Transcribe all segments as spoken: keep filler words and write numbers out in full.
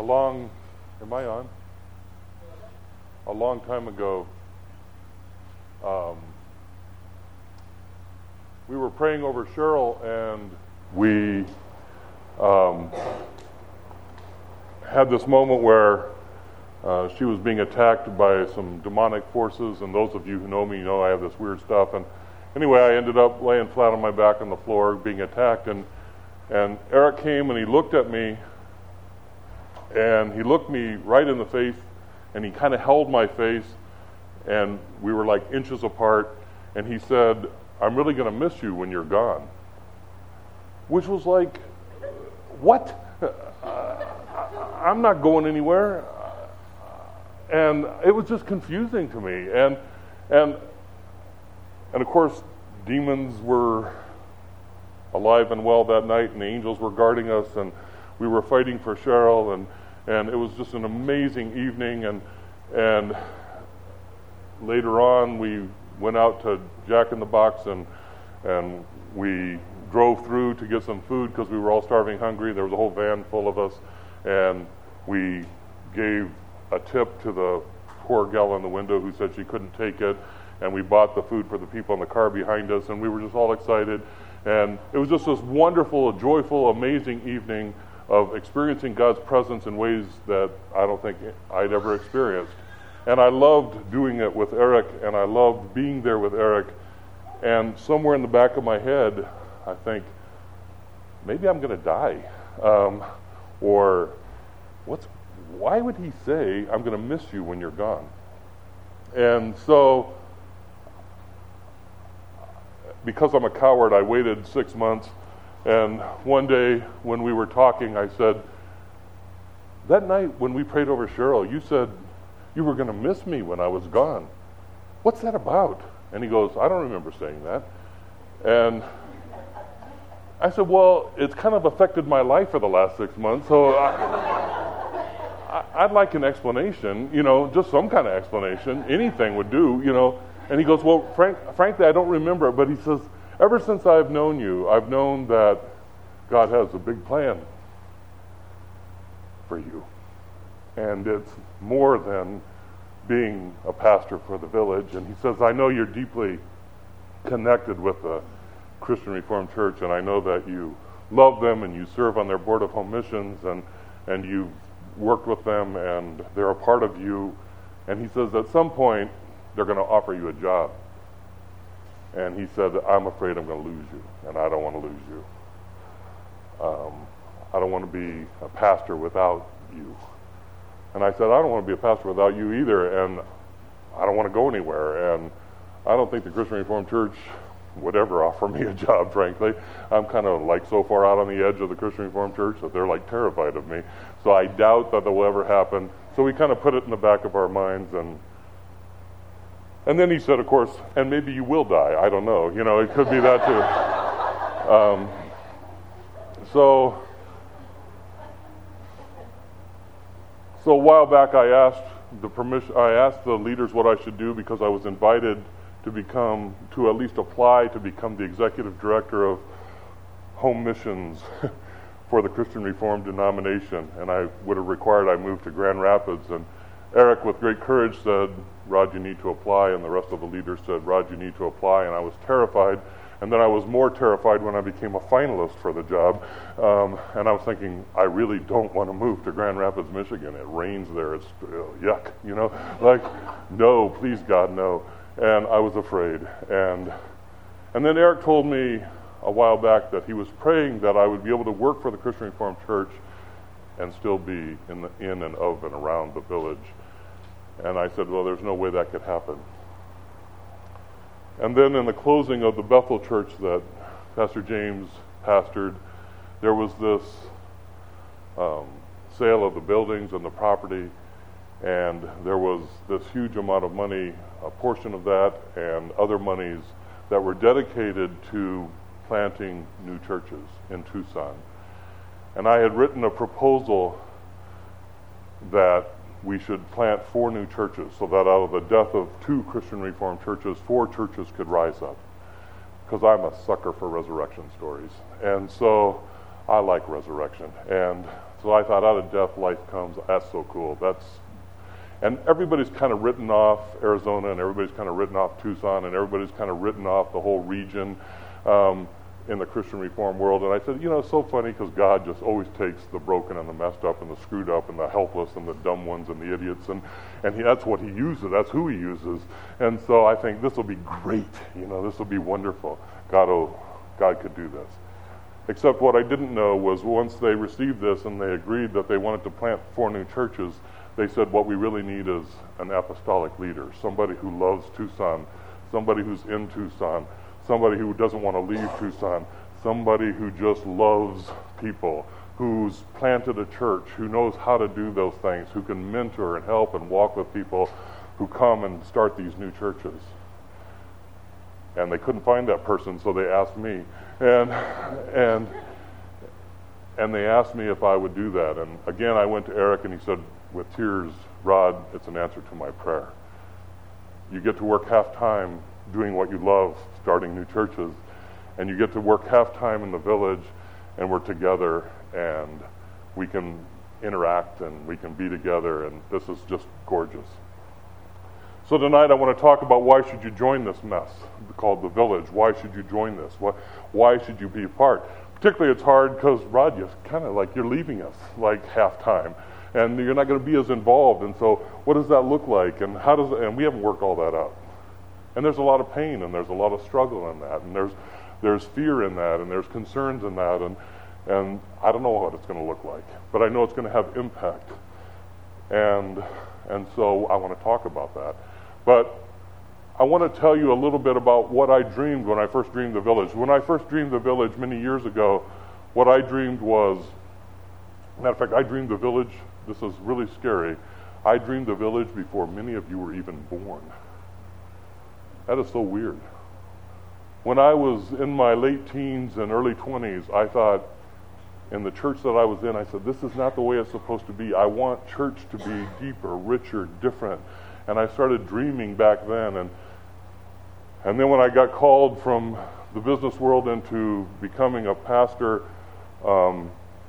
a long, am I on? A long time ago, um, we were praying over Cheryl, and we um, had this moment where uh, she was being attacked by some demonic forces, and those of you who know me know I have this weird stuff. And anyway, I ended up laying flat on my back on the floor being attacked, and and Eric came and he looked at me, and he looked me right in the face, and he kind of held my face, and we were like inches apart, and he said, "I'm really going to miss you when you're gone." Which was like, what? Uh, I'm not going anywhere. And it was just confusing to me. And and and of course, demons were alive and well that night, and the angels were guarding us, and we were fighting for Cheryl, and and it was just an amazing evening. And and later on, we went out to Jack in the Box, and and we drove through to get some food because we were all starving hungry. There was a whole van full of us, and we gave a tip to the poor gal in the window who said she couldn't take it, and we bought the food for the people in the car behind us, and we were just all excited. And it was just this wonderful, joyful, amazing evening of experiencing God's presence in ways that I don't think I'd ever experienced. And I loved doing it with Eric, and I loved being there with Eric. And somewhere in the back of my head, I think, maybe I'm going to die. Um, or, what's, why would he say, I'm going to miss you when you're gone? And so, because I'm a coward, I waited six months. And one day when we were talking, I said, that night when we prayed over Cheryl, you said you were going to miss me when I was gone. What's that about? And he goes, I don't remember saying that. And I said, well, it's kind of affected my life for the last six months, so I, I, I'd like an explanation, you know, just some kind of explanation. Anything would do, you know. And he goes, well, frank, frankly, I don't remember it, but he says, ever since I've known you, I've known that God has a big plan for you. And it's more than being a pastor for the village. And he says, I know you're deeply connected with the Christian Reformed Church, and I know that you love them and you serve on their board of home missions, and, and you've worked with them, and they're a part of you. And he says, at some point, they're going to offer you a job. And he said, I'm afraid I'm going to lose you, and I don't want to lose you. Um, I don't want to be a pastor without you. And I said, I don't want to be a pastor without you either, and I don't want to go anywhere. And I don't think the Christian Reformed Church would ever offer me a job, frankly. I'm kind of like so far out on the edge of the Christian Reformed Church that they're like terrified of me. So I doubt that that will ever happen. So we kind of put it in the back of our minds, and and then he said, of course, and maybe you will die. I don't know. You know, it could be that too. Um, so, so a while back, I asked the permission. I asked the leaders what I should do because I was invited to become, to at least apply to become the executive director of home missions for the Christian Reformed denomination, and I would have required I move to Grand Rapids. And Eric, with great courage, said, Rod, you need to apply, and the rest of the leaders said, Rod, you need to apply, and I was terrified. And then I was more terrified when I became a finalist for the job, um, and I was thinking, I really don't want to move to Grand Rapids, Michigan. It rains there, it's uh, yuck, you know, like, no, please God, no. And I was afraid. And and then Eric told me a while back that he was praying that I would be able to work for the Christian Reformed Church and still be in the in and of and around the village. And I said, well, there's no way that could happen. And then in the closing of the Bethel Church that Pastor James pastored, there was this um, sale of the buildings and the property, and there was this huge amount of money, a portion of that and other monies that were dedicated to planting new churches in Tucson. And I had written a proposal that we should plant four new churches so that out of the death of two Christian Reformed churches, four churches could rise up. Because I'm a sucker for resurrection stories. And so I like resurrection. And So I thought, out of death, life comes. That's so cool. That's, and everybody's kind of written off Arizona, and everybody's kind of written off Tucson, and everybody's kind of written off the whole region um, in the Christian Reform world. And I said, you know, it's so funny because God just always takes the broken and the messed up and the screwed up and the helpless and the dumb ones and the idiots, and, and he, that's what he uses. That's who he uses. And so I think this will be great. You know, this will be wonderful. God, oh, God could do this. Except what I didn't know was once they received this and they agreed that they wanted to plant four new churches, they said what we really need is an apostolic leader, somebody who loves Tucson, somebody who's in Tucson, somebody who doesn't want to leave Tucson, somebody who just loves people, who's planted a church, who knows how to do those things, who can mentor and help and walk with people who come and start these new churches. And they couldn't find that person, so they asked me. And and and they asked me if I would do that. And again, I went to Eric, and he said, with tears, Rod, it's an answer to my prayer. You get to work half-time doing what you love, starting new churches, and you get to work half-time in the village, and we're together, and we can interact, and we can be together, and this is just gorgeous. So tonight I want to talk about why should you join this mess called the village. Why should you join this? Why, why should you be a part? Particularly it's hard because, Rod, you're kind of like you're leaving us like half-time. And you're not going to be as involved. And so what does that look like? And how does and we haven't worked all that out. And there's a lot of pain, and there's a lot of struggle in that. And there's there's fear in that, and there's concerns in that. And, and I don't know what it's going to look like. But I know it's going to have impact. And and so I want to talk about that. But I want to tell you a little bit about what I dreamed when I first dreamed the village. When I first dreamed the village many years ago, what I dreamed was, matter of fact, I dreamed the village, this is really scary, I dreamed the village before many of you were even born. That is so weird. When I was in my late teens and early twenties, I thought, in the church that I was in, I said, this is not the way it's supposed to be. I want church to be deeper, richer, different. And I started dreaming back then. And and then when I got called from the business world into becoming a pastor, um,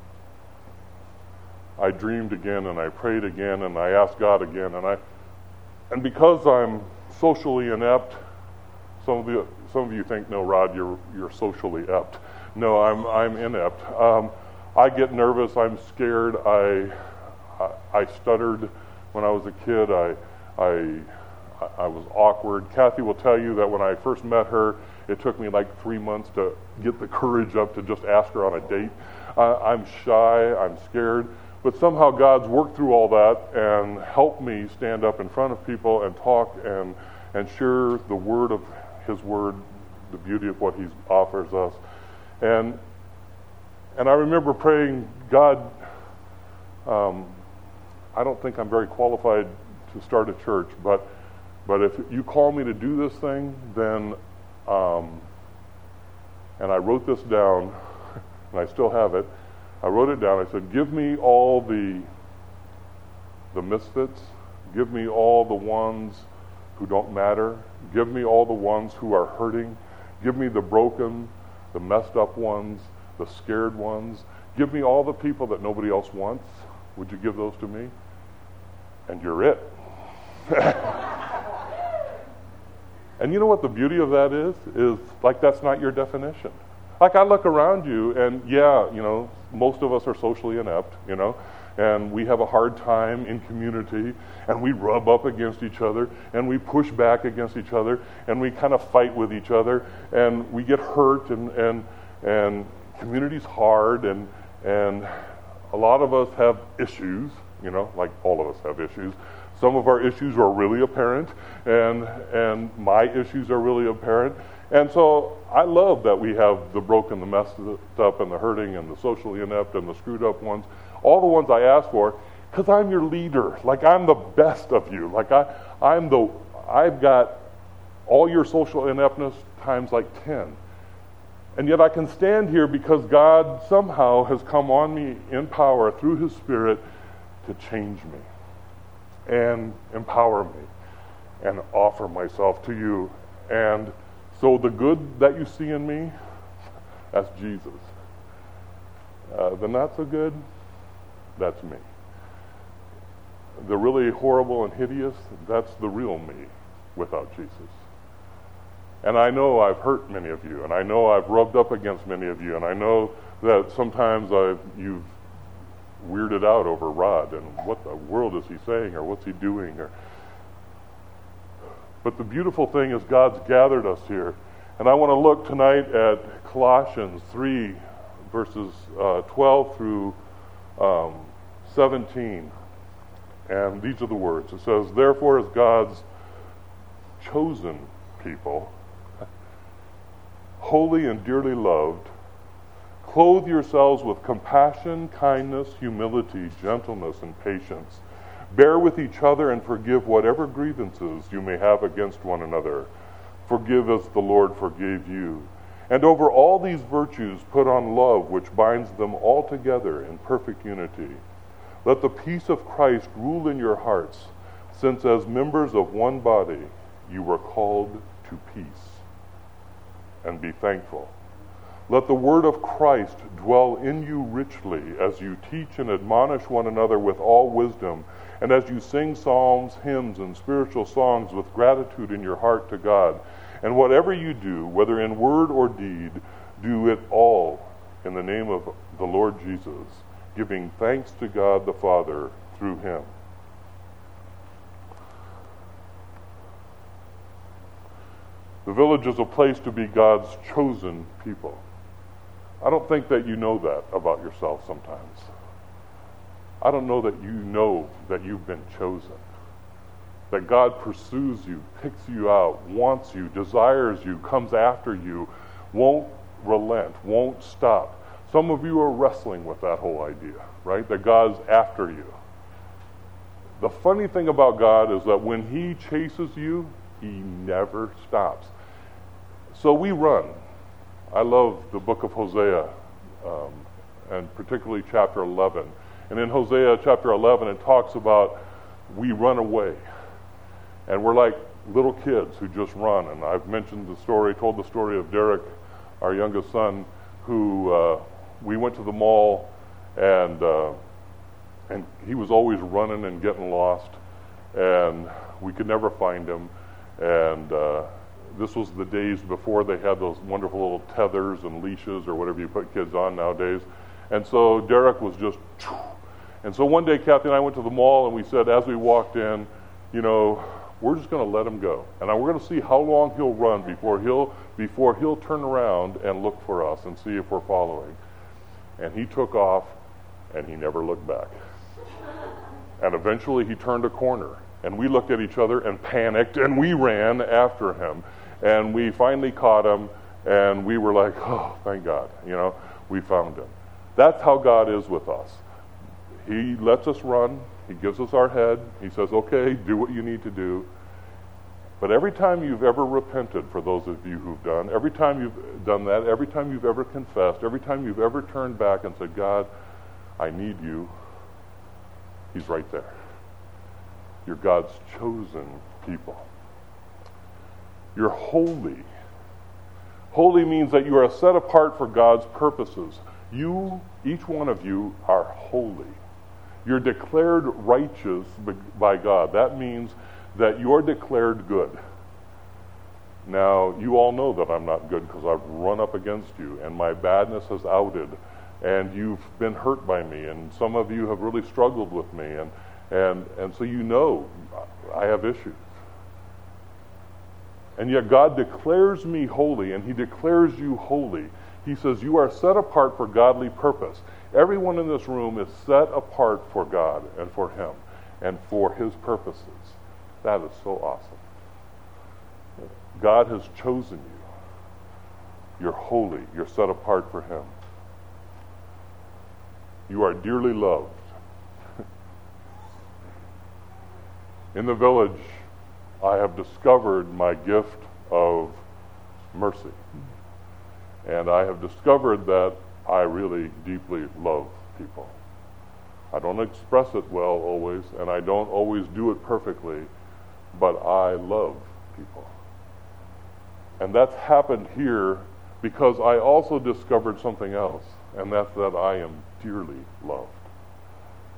I dreamed again, and I prayed again, and I asked God again. And I and because I'm socially inept, some of you some of you think, no, Rod, you're you're socially inept. No, I'm I'm inept. Um, I get nervous. I'm scared. I, I I stuttered when I was a kid. I I I was awkward. Kathy will tell you that when I first met her, it took me like three months to get the courage up to just ask her on a date. Uh, I'm shy. I'm scared. But somehow God's worked through all that and helped me stand up in front of people and talk and and share the word of His word, the beauty of what He offers us. And and I remember praying, God, um, I don't think I'm very qualified to start a church, but but if you call me to do this thing, then, um, and I wrote this down, and I still have it. I wrote it down. I said, give me all the the misfits. Give me all the ones who don't matter. Give me all the ones who are hurting. Give me the broken, the messed up ones, the scared ones. Give me all the people that nobody else wants. Would you give those to me? And you're it. And you know what the beauty of that is? Is like that's not your definition. Like I look around you, and yeah, you know, most of us are socially inept, you know, and we have a hard time in community, and we rub up against each other, and we push back against each other, and we kind of fight with each other, and we get hurt, and and and community's hard, and and a lot of us have issues, you know, like all of us have issues. Some of our issues are really apparent, and and my issues are really apparent. And so I love that we have the broken, the messed up, and the hurting, and the socially inept, and the screwed up ones, all the ones I ask for, because I'm your leader. Like I'm the best of you. Like I, I'm the, I've got all your social ineptness times like ten. And yet I can stand here because God somehow has come on me in power through His Spirit to change me and empower me and offer myself to you. And so the good that you see in me, that's Jesus. Uh, the not so good, that's me. The really horrible and hideous, that's the real me without Jesus. And I know I've hurt many of you, and I know I've rubbed up against many of you, and I know that sometimes I've, you've weirded out over Rod, and what the world is he saying, or what's he doing? Or... But the beautiful thing is God's gathered us here. And I want to look tonight at Colossians three, verses uh, twelve through um, seventeen. And these are the words. It says, "Therefore, as God's chosen people, holy and dearly loved, clothe yourselves with compassion, kindness, humility, gentleness, and patience. Bear with each other and forgive whatever grievances you may have against one another. Forgive as the Lord forgave you. And over all these virtues put on love, which binds them all together in perfect unity. Let the peace of Christ rule in your hearts, since as members of one body you were called to peace. And be thankful. Let the word of Christ dwell in you richly as you teach and admonish one another with all wisdom, and as you sing psalms, hymns, and spiritual songs with gratitude in your heart to God. And whatever you do, whether in word or deed, do it all in the name of the Lord Jesus, giving thanks to God the Father through him." The village is a place to be God's chosen people. I don't think that you know that about yourself sometimes. I don't know that you know that you've been chosen. That God pursues you, picks you out, wants you, desires you, comes after you, won't relent, won't stop. Some of you are wrestling with that whole idea, right? That God's after you. The funny thing about God is that when he chases you, he never stops. So we run. I love the book of Hosea, um, and particularly chapter eleven. And in Hosea chapter eleven, it talks about we run away. And we're like little kids who just run. And I've mentioned the story, told the story of Derek, our youngest son, who uh, we went to the mall, and uh, and he was always running and getting lost, and we could never find him. And uh, this was the days before they had those wonderful little tethers and leashes or whatever you put kids on nowadays. And so Derek was just, and so one day Kathy and I went to the mall, and we said as we walked in, you know, we're just going to let him go, and we're going to see how long he'll run before he'll before he'll turn around and look for us and see if we're following. And he took off, and he never looked back. And eventually he turned a corner, and we looked at each other and panicked, and we ran after him. And we finally caught him, and we were like, oh, thank God, you know, we found him. That's how God is with us. He lets us run. He gives us our head. He says, okay, do what you need to do. But every time you've ever repented, for those of you who've done, every time you've done that, every time you've ever confessed, every time you've ever turned back and said, God, I need you, he's right there. You're God's chosen people. You're holy. Holy means that you are set apart for God's purposes. You, each one of you, are holy. You're declared righteous by God. That means that you're declared good. Now, you all know that I'm not good because I've run up against you, and my badness has outed, and you've been hurt by me, and some of you have really struggled with me, and and and so you know I have issues. And yet God declares me holy, and he declares you holy. He says you are set apart for godly purpose. Everyone in this room is set apart for God and for him and for his purposes. That is so awesome. God has chosen you. You're holy. You're set apart for him. You are dearly loved. In the village, I have discovered my gift of mercy. And I have discovered that I really deeply love people. I don't express it well always, and I don't always do it perfectly, but I love people. And that's happened here because I also discovered something else, and that's that I am dearly loved.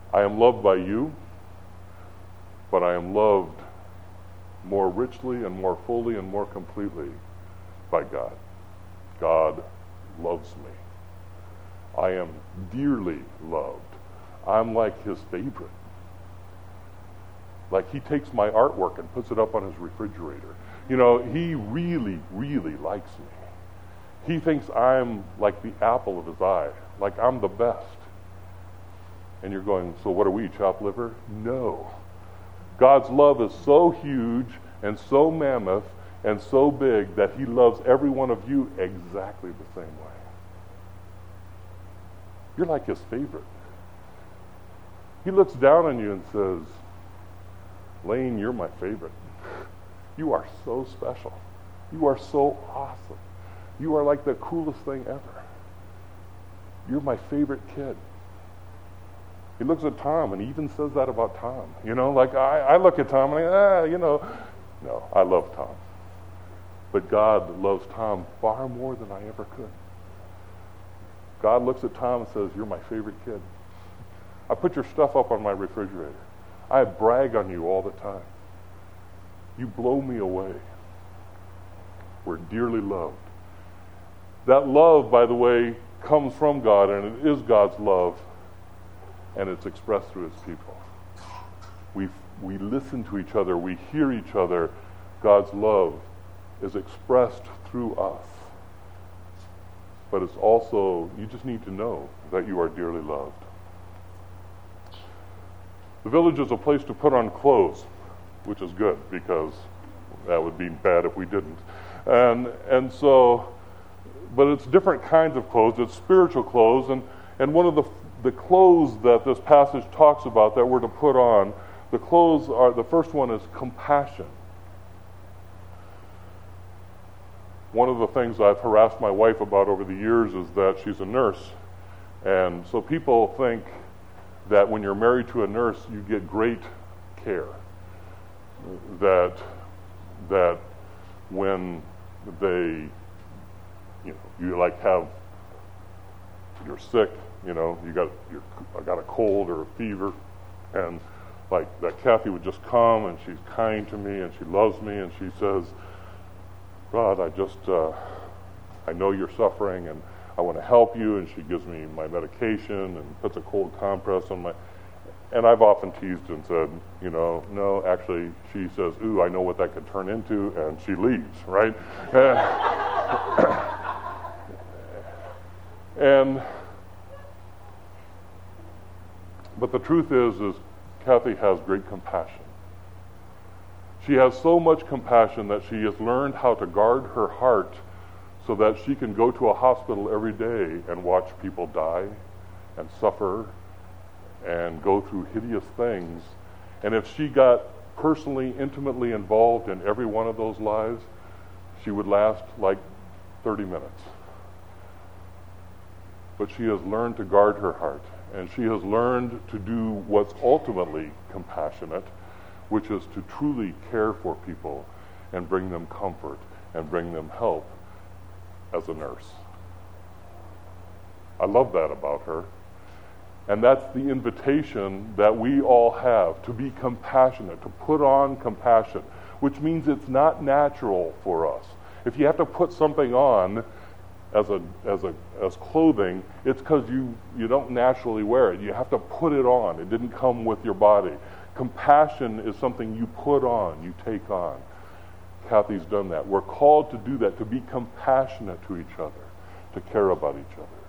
I am loved by you, but I am loved more richly and more fully and more completely by God. God loves me. I am dearly loved. I'm like his favorite. Like he takes my artwork and puts it up on his refrigerator. You know, he really, really likes me. He thinks I'm like the apple of his eye, like I'm the best. And you're going, so what are we, chopped liver? No. God's love is so huge and so mammoth and so big that he loves every one of you exactly the same way. You're like his favorite. He looks down on you and says, Lane, you're my favorite. You are so special. You are so awesome. You are like the coolest thing ever. You're my favorite kid. He looks at Tom and he even says that about Tom. You know, like I, I look at Tom and I, ah, you know, no, I love Tom. But God loves Tom far more than I ever could. God looks at Tom and says, you're my favorite kid. I put your stuff up on my refrigerator. I brag on you all the time. You blow me away. We're dearly loved. That love, by the way, comes from God, and it is God's love, and it's expressed through his people. We we listen to each other. We hear each other. God's love is expressed through us. But it's also, you just need to know that you are dearly loved. The village is a place to put on clothes, which is good because that would be bad if we didn't. And and so, but it's different kinds of clothes. It's spiritual clothes, and, and one of the the clothes that this passage talks about that we're to put on, the clothes are, the first one is compassion. One of the things I've harassed my wife about over the years is that she's a nurse. And so people think that when you're married to a nurse, you get great care. That that when they, you know, you like have, you're sick, you know, you got you're, I got a cold or a fever, and like that Kathy would just come and she's kind to me and she loves me and she says, God, I just, uh, I know you're suffering and I want to help you, and she gives me my medication and puts a cold compress on my, and I've often teased and said, you know, no, actually, she says, ooh, I know what that could turn into, and she leaves, right? and, but the truth is, is Kathy has great compassion. She has so much compassion that she has learned how to guard her heart so that she can go to a hospital every day and watch people die and suffer and go through hideous things. And if she got personally, intimately involved in every one of those lives, she would last like thirty minutes. But she has learned to guard her heart, and she has learned to do what's ultimately compassionate, which is to truly care for people and bring them comfort and bring them help as a nurse. I love that about her. And that's the invitation that we all have, to be compassionate, to put on compassion, which means it's not natural for us. If you have to put something on as a as a as clothing, it's because you, you don't naturally wear it. You have to put it on. It didn't come with your body. Compassion is something you put on, you take on. Kathy's done that. We're called to do that, to be compassionate to each other, to care about each other,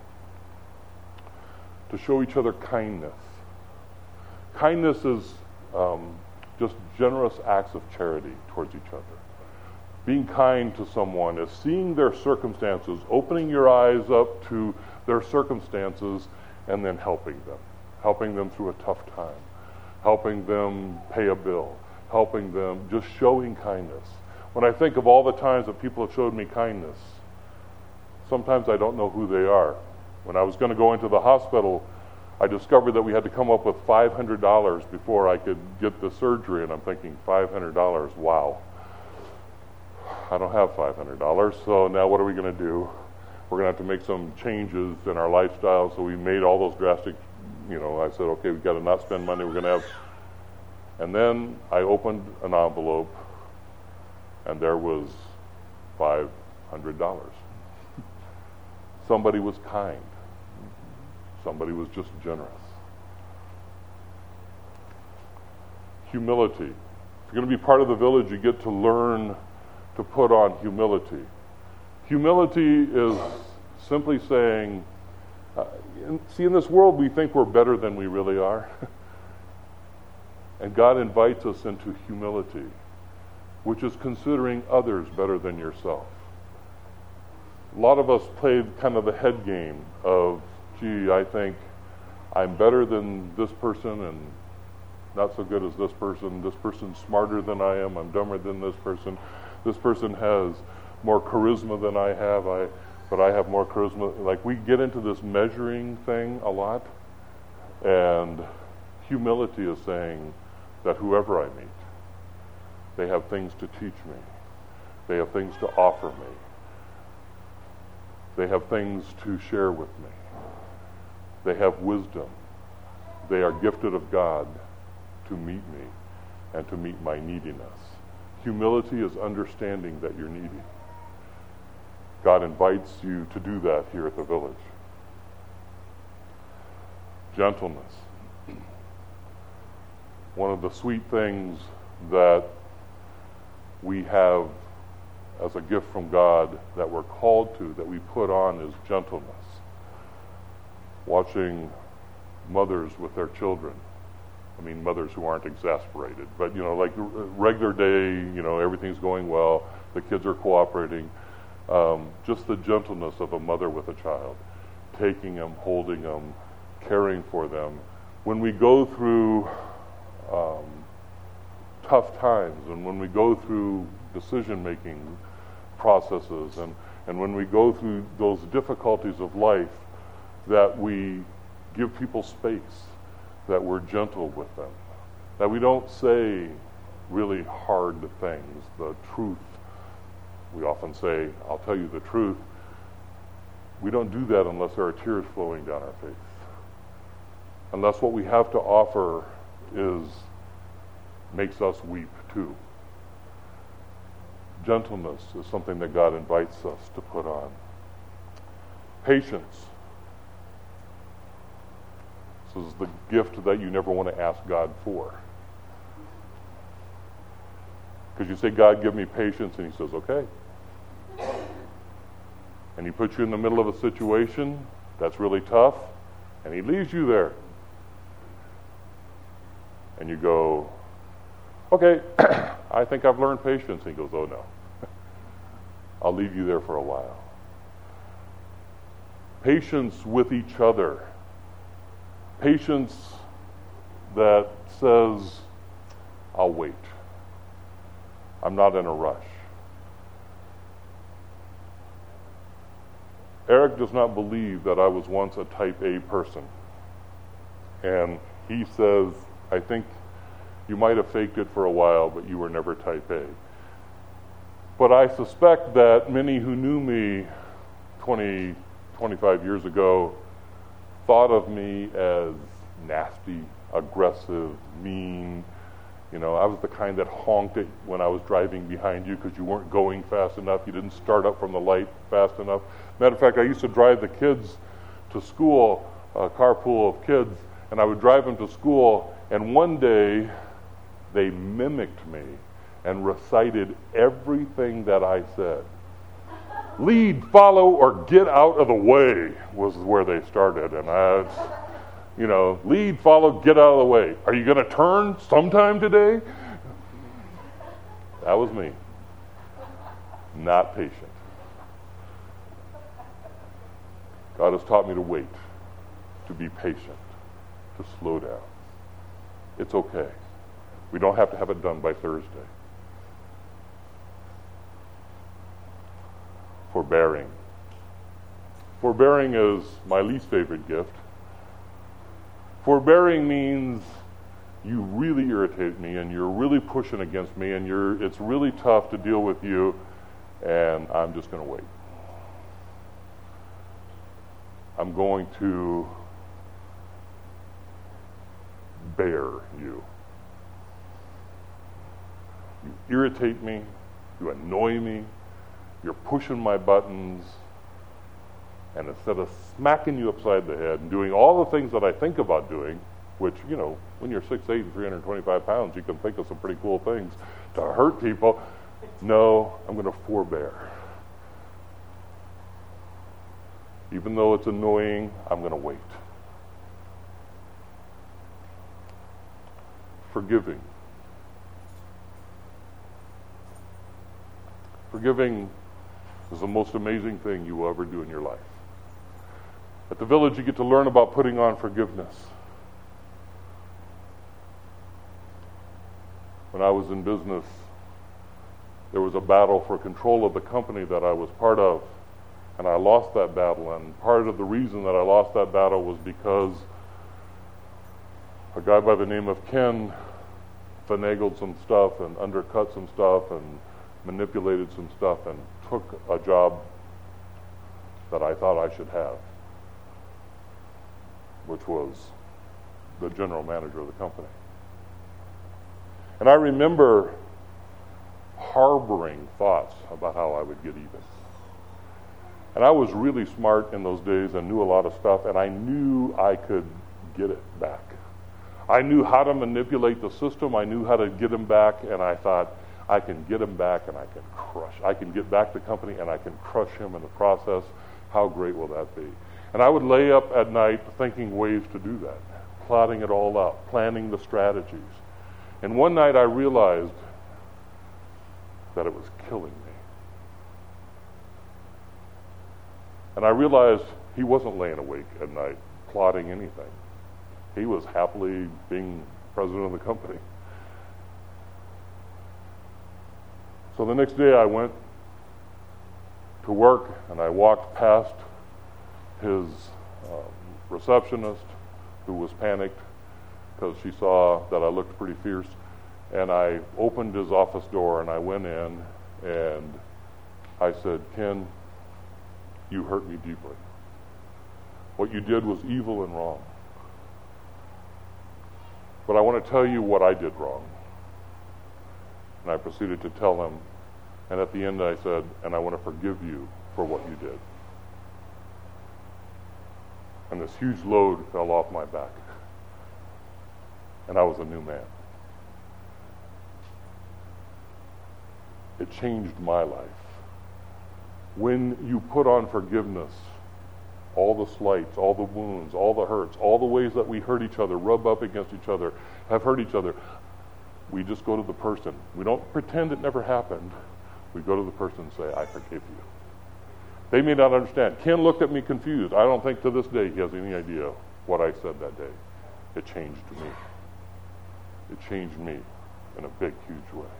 to show each other kindness. Kindness is um, just generous acts of charity towards each other. Being kind to someone is seeing their circumstances, opening your eyes up to their circumstances, and then helping them, helping them through a tough time, helping them pay a bill, helping them, just showing kindness. When I think of all the times that people have showed me kindness, sometimes I don't know who they are. When I was going to go into the hospital, I discovered that we had to come up with five hundred dollars before I could get the surgery, and I'm thinking, five hundred dollars, wow. I don't have five hundred dollars, so now what are we going to do? We're going to have to make some changes in our lifestyle, so we made all those drastic you know, I said, okay, we've got to not spend money. We're going to have. And then I opened an envelope, and there was five hundred dollars. Somebody was kind. Somebody was just generous. Humility. If you're going to be part of the village, you get to learn to put on humility. Humility is simply saying, uh, in, see, in this world we think we're better than we really are. And God invites us into humility, which is considering others better than yourself. A lot of us played kind of the head game of, gee, I think I'm better than this person and not so good as this person. This person's smarter than I am. I'm dumber than this person. This person has more charisma than I have, I, but I have more charisma. Like, we get into this measuring thing a lot, and humility is saying that whoever I meet, they have things to teach me. They have things to offer me. They have things to share with me. They have wisdom. They are gifted of God to meet me and to meet my neediness. Humility is understanding that you're needy. God invites you to do that here at the village. Gentleness. One of the sweet things that we have as a gift from God that we're called to, that we put on, is gentleness. Watching mothers with their children. I mean, mothers who aren't exasperated, but, you know, like regular day, you know, everything's going well, the kids are cooperating. Um, just the gentleness of a mother with a child, taking them, holding them, caring for them. When we go through um, tough times, and when we go through decision-making processes, and, and when we go through those difficulties of life, that we give people space, that we're gentle with them, that we don't say really hard things, the truth. We often say, I'll tell you the truth. We don't do that unless there are tears flowing down our face. Unless what we have to offer is makes us weep too. Gentleness is something that God invites us to put on. Patience. This is the gift that you never want to ask God for. Because you say, God, give me patience, and he says, okay. And he puts you in the middle of a situation that's really tough, and he leaves you there. And you go, okay, I think I've learned patience. And he goes, oh no. I'll leave you there for a while. Patience with each other. Patience that says, I'll wait. I'm not in a rush. Eric does not believe that I was once a type A person. And he says, I think you might have faked it for a while, but you were never type A. But I suspect that many who knew me twenty, twenty-five years ago thought of me as nasty, aggressive, mean. You know, I was the kind that honked it when I was driving behind you because you weren't going fast enough. You didn't start up from the light fast enough. Matter of fact, I used to drive the kids to school, a carpool of kids, and I would drive them to school, and one day they mimicked me and recited everything that I said. Lead, follow, or get out of the way was where they started. And I, you know, lead, follow, get out of the way. Are you going to turn sometime today? That was me. Not patient. God has taught me to wait, to be patient, to slow down. It's okay. We don't have to have it done by Thursday. Forbearing. Forbearing is my least favorite gift. Forbearing means you really irritate me and you're really pushing against me and you're it's really tough to deal with you, and I'm just going to wait. I'm going to bear you. You irritate me, you annoy me, you're pushing my buttons, and instead of smacking you upside the head and doing all the things that I think about doing, which, you know, when you're six eight and three hundred twenty-five pounds, you can think of some pretty cool things to hurt people. No, I'm going to forbear. Even though it's annoying, I'm going to wait. Forgiving. Forgiving is the most amazing thing you will ever do in your life. At the Village, you get to learn about putting on forgiveness. When I was in business, there was a battle for control of the company that I was part of, and I lost that battle. And part of the reason that I lost that battle was because a guy by the name of Ken finagled some stuff and undercut some stuff and manipulated some stuff and took a job that I thought I should have, which was the general manager of the company. And I remember harboring thoughts about how I would get even. And I was really smart in those days and knew a lot of stuff, and I knew I could get it back. I knew how to manipulate the system. I knew how to get him back, and I thought, I can get him back and I can crush. I can get back the company and I can crush him in the process. How great will that be? And I would lay up at night thinking ways to do that, plotting it all out, planning the strategies. And one night I realized that it was killing me. And I realized he wasn't laying awake at night plotting anything. He was happily being president of the company. So the next day I went to work and I walked past his um, receptionist, who was panicked because she saw that I looked pretty fierce. And I opened his office door and I went in and I said, Ken, you hurt me deeply. What you did was evil and wrong. But I want to tell you what I did wrong. And I proceeded to tell him, and at the end I said, and I want to forgive you for what you did. And this huge load fell off my back. And I was a new man. It changed my life. When you put on forgiveness, all the slights, all the wounds, all the hurts, all the ways that we hurt each other, rub up against each other, have hurt each other, we just go to the person. We don't pretend it never happened. We go to the person and say, I forgive you. They may not understand. Ken looked at me confused. I don't think to this day he has any idea what I said that day. It changed me. It changed me in a big, huge way.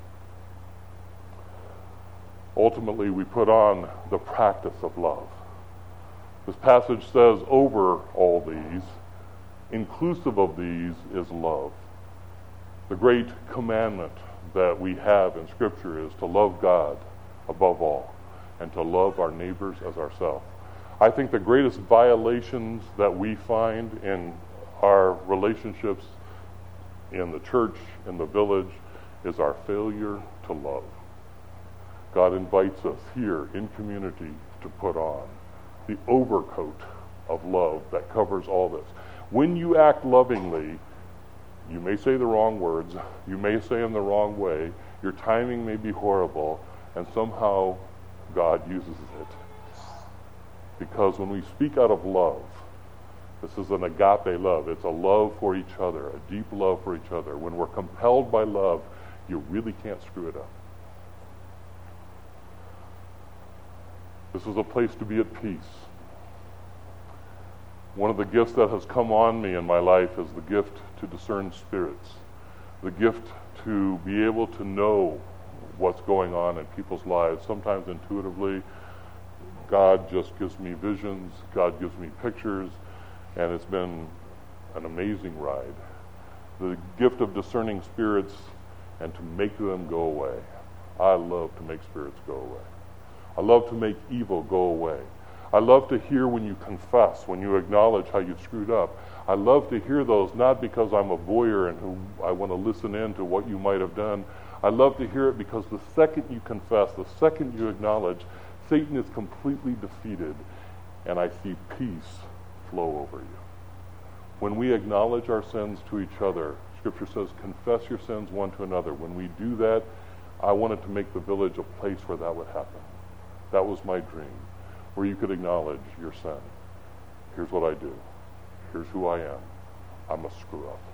Ultimately, we put on the practice of love. This passage says, over all these, inclusive of these, is love. The great commandment that we have in Scripture is to love God above all and to love our neighbors as ourselves. I think the greatest violations that we find in our relationships in the church, in the village, is our failure to love. God invites us here in community to put on the overcoat of love that covers all this. When you act lovingly, you may say the wrong words, you may say them the wrong way, your timing may be horrible, and somehow God uses it. Because when we speak out of love, this is an agape love. It's a love for each other, a deep love for each other. When we're compelled by love, you really can't screw it up. This is a place to be at peace. One of the gifts that has come on me in my life is the gift to discern spirits, the gift to be able to know what's going on in people's lives. Sometimes intuitively, God just gives me visions, God gives me pictures, and it's been an amazing ride. The gift of discerning spirits and to make them go away. I love to make spirits go away. I love to make evil go away. I love to hear when you confess, when you acknowledge how you screwed up. I love to hear those, not because I'm a voyeur and who I want to listen in to what you might have done. I love to hear it because the second you confess, the second you acknowledge, Satan is completely defeated, and I see peace flow over you. When we acknowledge our sins to each other, Scripture says, confess your sins one to another. When we do that, I wanted to make the village a place where that would happen. That was my dream, where you could acknowledge your sin. Here's what I do. Here's who I am. I'm a screw up.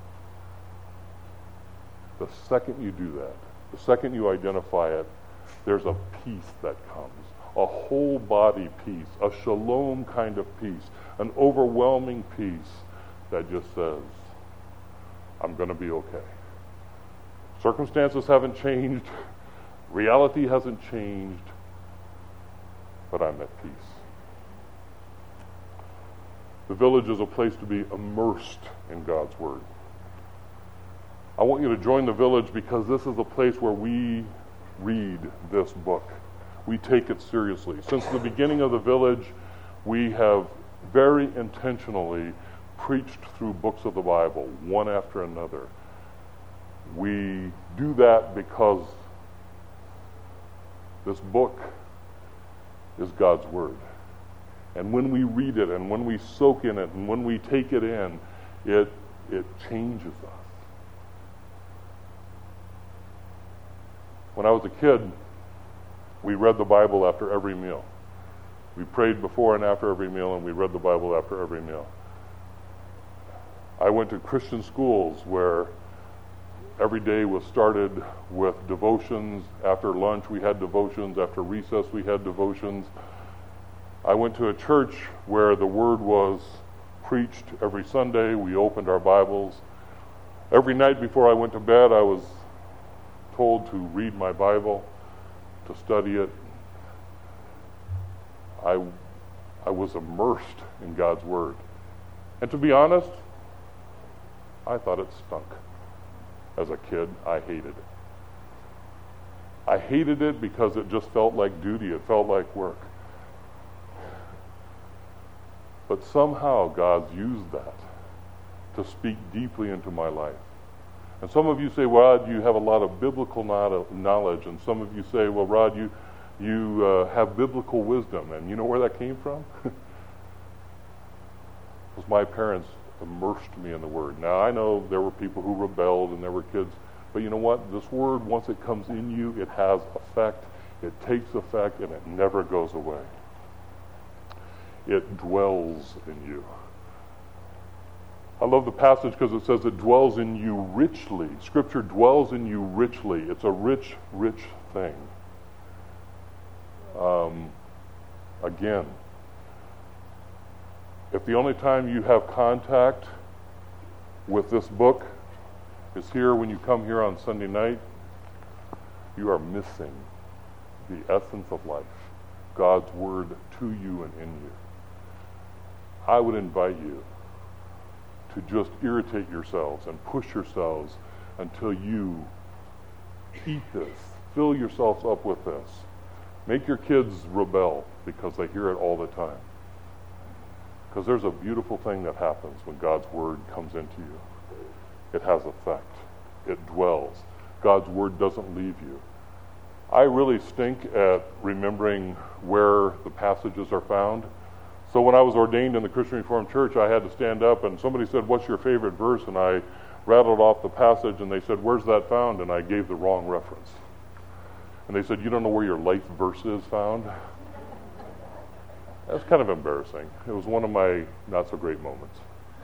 The second you do that, the second you identify it, there's a peace that comes. A whole body peace, a shalom kind of peace, an overwhelming peace that just says, I'm going to be okay. Circumstances haven't changed. Reality hasn't changed. But I'm at peace. The village is a place to be immersed in God's Word. I want you to join the village because this is a place where we read this book. We take it seriously. Since the beginning of the village, we have very intentionally preached through books of the Bible, one after another. We do that because this book is God's Word. And when we read it, and when we soak in it, and when we take it in, it it changes us. When I was a kid, we read the Bible after every meal. We prayed before and after every meal, and we read the Bible after every meal. I went to Christian schools where every day was started with devotions. After lunch, we had devotions. After recess, we had devotions. I went to a church where the Word was preached every Sunday. We opened our Bibles. Every night before I went to bed, I was told to read my Bible, to study it. I, I was immersed in God's Word. And to be honest, I thought it stunk. As a kid, I hated it. I hated it because it just felt like duty. It felt like work. But somehow God's used that to speak deeply into my life. And some of you say, Rod, you have a lot of biblical knowledge. And some of you say, well, Rod, you, you uh, have biblical wisdom. And you know where that came from? It was my parents immersed me in the Word. Now, I know there were people who rebelled and there were kids, but you know what? This Word, once it comes in you, it has effect, it takes effect, and it never goes away. It dwells in you. I love the passage because it says it dwells in you richly. Scripture dwells in you richly. It's a rich, rich thing. Um, again, if the only time you have contact with this book is here when you come here on Sunday night, you are missing the essence of life, God's Word to you and in you. I would invite you to just irritate yourselves and push yourselves until you eat this. Fill yourselves up with this. Make your kids rebel because they hear it all the time. Because there's a beautiful thing that happens when God's Word comes into you. It has effect. It dwells. God's Word doesn't leave you. I really stink at remembering where the passages are found. So when I was ordained in the Christian Reformed Church, I had to stand up and somebody said, what's your favorite verse? And I rattled off the passage and they said, where's that found? And I gave the wrong reference. And they said, you don't know where your life verse is found? That's kind of embarrassing. It was one of my not-so-great moments.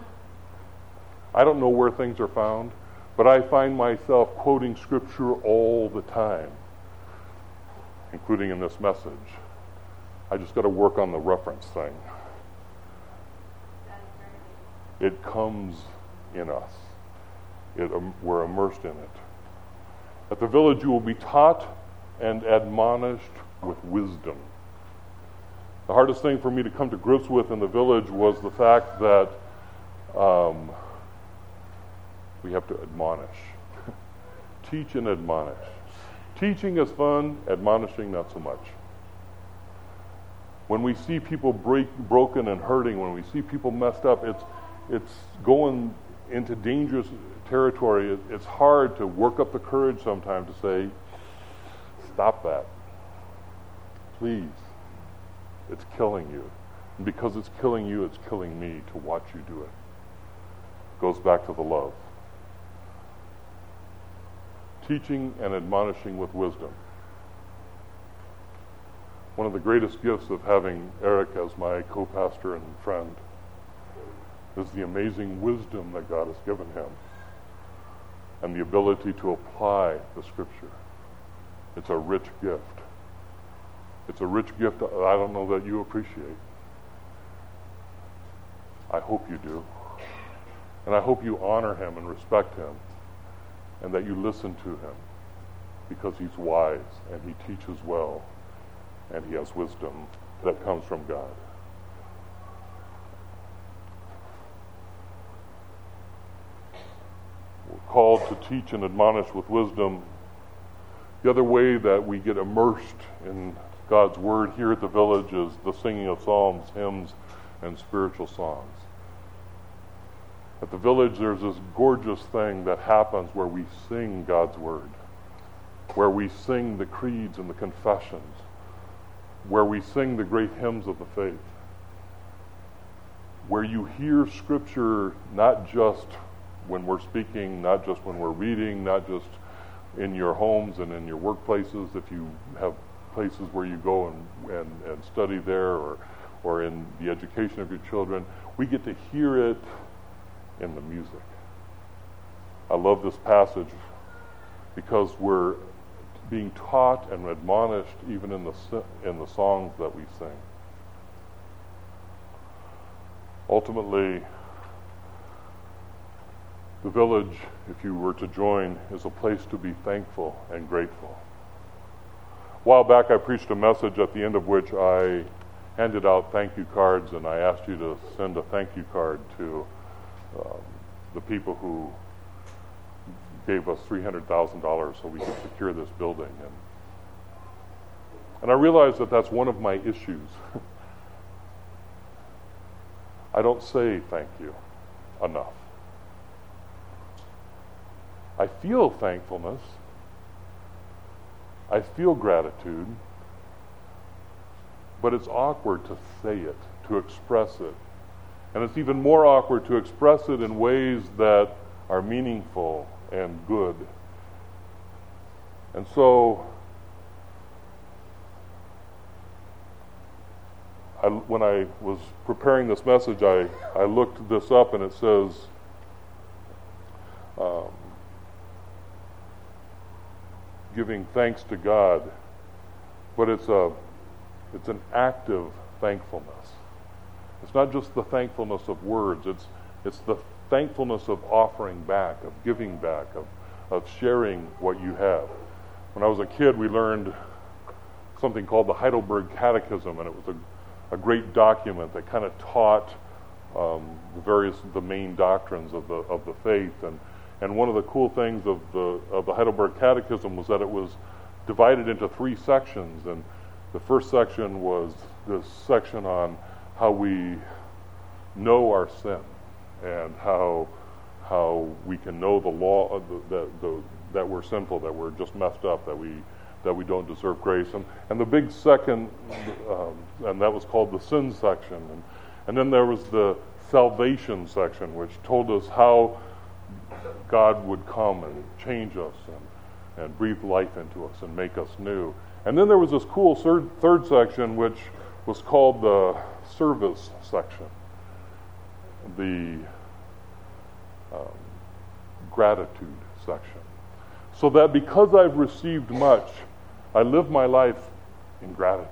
I don't know where things are found, but I find myself quoting Scripture all the time, including in this message. I just got to work on the reference thing. It comes in us. It, um, we're immersed in it. At the village, you will be taught and admonished with wisdom. The hardest thing for me to come to grips with in the village was the fact that um, we have to admonish. Teach and admonish. Teaching is fun, admonishing not so much. When we see people break, broken and hurting, when we see people messed up, it's it's going into dangerous territory. It, it's hard to work up the courage sometimes to say, stop that. Please. It's killing you. And because it's killing you, it's killing me to watch you do it. Goes back to the love. Teaching and admonishing with wisdom. One of the greatest gifts of having Eric as my co-pastor and friend is the amazing wisdom that God has given him and the ability to apply the Scripture. It's a rich gift. It's a rich gift I don't know that you appreciate. I hope you do. And I hope you honor him and respect him, and that you listen to him, because he's wise and he teaches well and he has wisdom that comes from God. We're called to teach and admonish with wisdom. The other way that we get immersed in God's Word here at the village is the singing of psalms, hymns, and spiritual songs. At the village, there's this gorgeous thing that happens where we sing God's Word, where we sing the creeds and the confessions, where we sing the great hymns of the faith, where you hear Scripture not just when we're speaking, not just when we're reading, not just in your homes and in your workplaces, if you have places where you go and, and, and study there, or, or in the education of your children. We get to hear it in the music. I love this passage because we're being taught and admonished even in the in the songs that we sing. Ultimately, the village, if you were to join, is a place to be thankful and grateful. A while back I preached a message at the end of which I handed out thank you cards, and I asked you to send a thank you card to um, the people who gave us three hundred thousand dollars so we could secure this building. And, and I realized that that's one of my issues. I don't say thank you enough. I feel thankfulness. I feel gratitude. But it's awkward to say it, to express it. And it's even more awkward to express it in ways that are meaningful and good. And so, I, when I was preparing this message, I, I looked this up, and it says, um, giving thanks to God, but it's a it's an active thankfulness. It's not just the thankfulness of words, it's it's the thankfulness of offering back, of giving back, of, of sharing what you have. When I was a kid, we learned something called the Heidelberg Catechism, and it was a, a great document that kind of taught um, the various, the main doctrines of the of the faith. And and one of the cool things of the of the Heidelberg Catechism was that it was divided into three sections, and the first section was this section on how we know our sin and how how we can know the law of the, the, the, that we're sinful, that we're just messed up, that we that we don't deserve grace. And and the big second, um, and that was called the sin section. And and then there was the salvation section, which told us how God would come and change us and, and breathe life into us and make us new. And then there was this cool third, third section, which was called the service section, the um, gratitude section. So that because I've received much, I live my life in gratitude.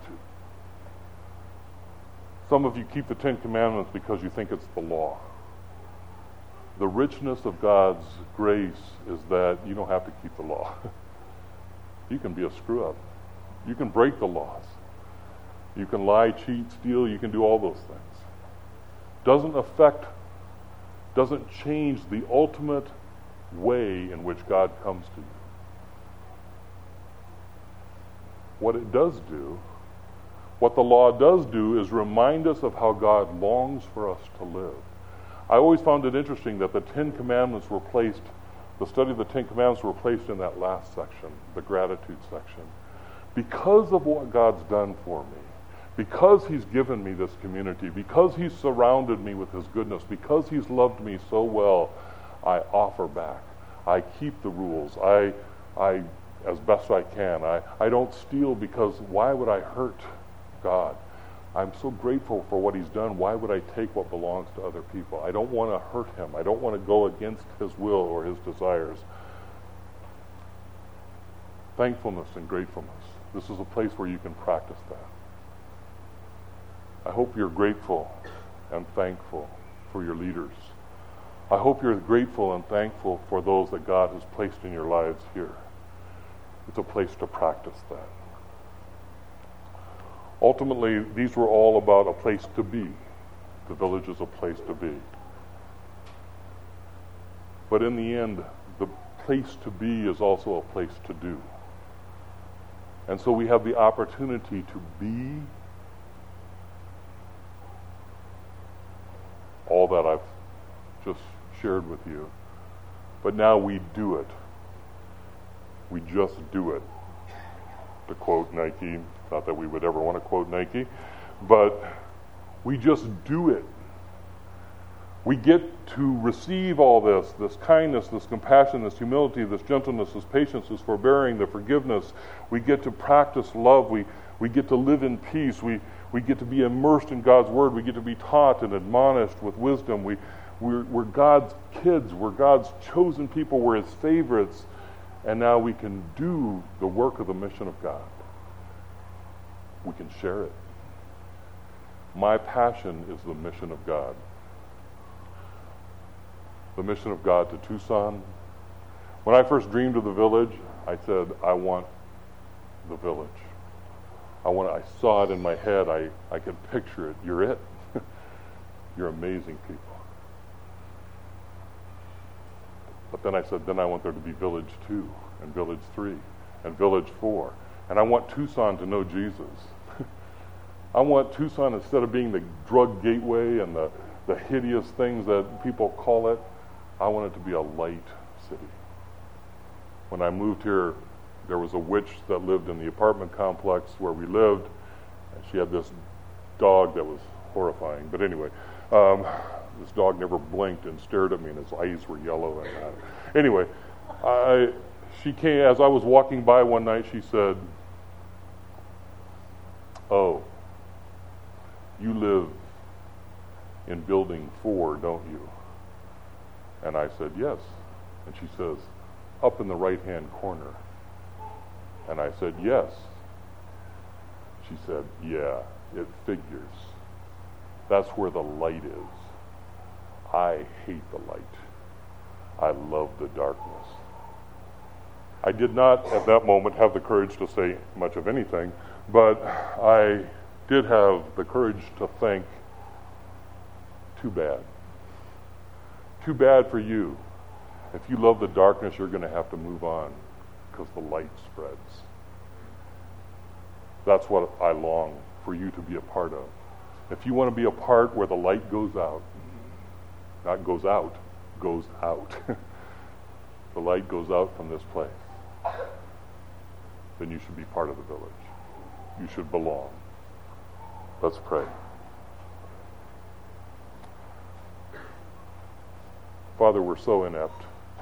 Some of you keep the Ten Commandments because you think it's the law. The richness of God's grace is that you don't have to keep the law. You can be a screw-up. You can break the laws. You can lie, cheat, steal. You can do all those things. Doesn't affect, doesn't change the ultimate way in which God comes to you. What it does do, What the law does do is remind us of how God longs for us to live. I always found it interesting that the Ten Commandments were placed, the study of the Ten Commandments were placed in that last section, the gratitude section. Because of what God's done for me, because He's given me this community, because He's surrounded me with His goodness, because He's loved me so well, I offer back. I keep the rules. I, I, as best I can. I, I don't steal because why would I hurt God? I'm so grateful for what He's done. Why would I take what belongs to other people? I don't want to hurt Him. I don't want to go against His will or His desires. Thankfulness and gratefulness. This is a place where you can practice that. I hope you're grateful and thankful for your leaders. I hope you're grateful and thankful for those that God has placed in your lives here. It's a place to practice that. Ultimately, these were all about a place to be. The village is a place to be. But in the end, the place to be is also a place to do. And so we have the opportunity to be all that I've just shared with you. But now we do it. We just do it. To quote Nike, not that we would ever want to quote Nike, but we just do it. We get to receive all this, this kindness, this compassion, this humility, this gentleness, this patience, this forbearing, the forgiveness. We get to practice love. We, we get to live in peace. We, we get to be immersed in God's Word. We get to be taught and admonished with wisdom. We, we're, we're God's kids. We're God's chosen people. We're His favorites. And now we can do the work of the mission of God. We can share it. My passion is the mission of God. The mission of God to Tucson. When I first dreamed of the village, I said, I want the village. I want. I saw it in my head. I, I could picture it. You're it. You're amazing people. But then I said, then I want there to be village two, and village three, and village four. And I want Tucson to know Jesus. I want Tucson, instead of being the drug gateway and the, the hideous things that people call it, I want it to be a light city. When I moved here, there was a witch that lived in the apartment complex where we lived, and she had this dog that was horrifying. But anyway, um, this dog never blinked and stared at me, and his eyes were yellow. And uh, anyway, I, she came as I was walking by one night. She said, "Oh, you live in building four, don't you?" And I said, "Yes." And she says, "Up in the right-hand corner." And I said, "Yes." She said, "Yeah, it figures. That's where the light is. I hate the light. I love the darkness." I did not at that moment have the courage to say much of anything, but I did have the courage to think, too bad. Too bad for you. If you love the darkness, you're going to have to move on because the light spreads. That's what I long for you to be a part of. If you want to be a part where the light goes out, not goes out, goes out. The light goes out from this place. Then you should be part of the village. You should belong. Let's pray. Father, we're so inept.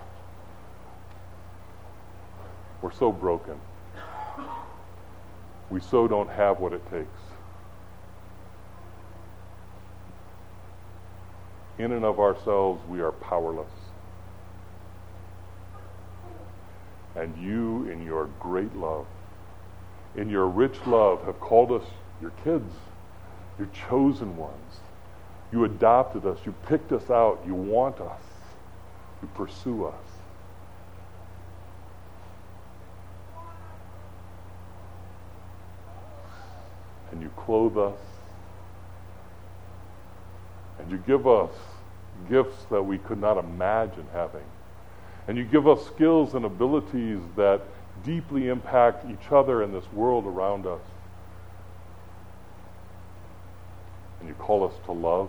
We're so broken. We so don't have what it takes. In and of ourselves, we are powerless. And you, in your great love, in your rich love, have called us your kids, your chosen ones. You adopted us. You picked us out. You want us. You pursue us. And you clothe us. And you give us gifts that we could not imagine having. And you give us skills and abilities that deeply impact each other and this world around us. and you call us to love,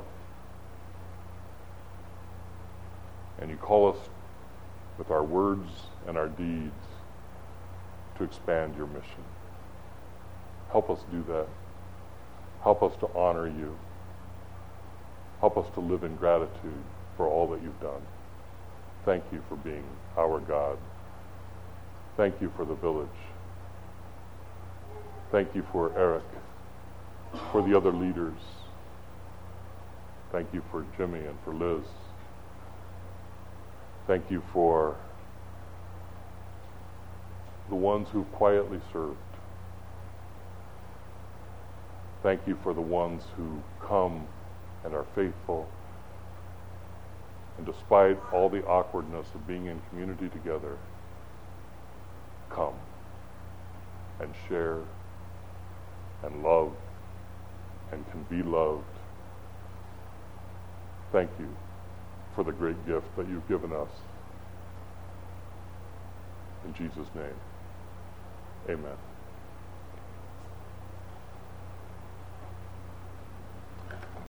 and you call us with our words and our deeds to expand your mission. Help us do that. Help us to honor you. Help us to live in gratitude for all that you've done. Thank you for being our God. Thank you for the village. Thank you for Eric, for the other leaders. Thank you for Jimmy and for Liz. Thank you for the ones who quietly served. Thank you for the ones who come and are faithful. And despite all the awkwardness of being in community together, come and share and love and can be loved. Thank you for the great gift that you've given us. In Jesus' name, amen.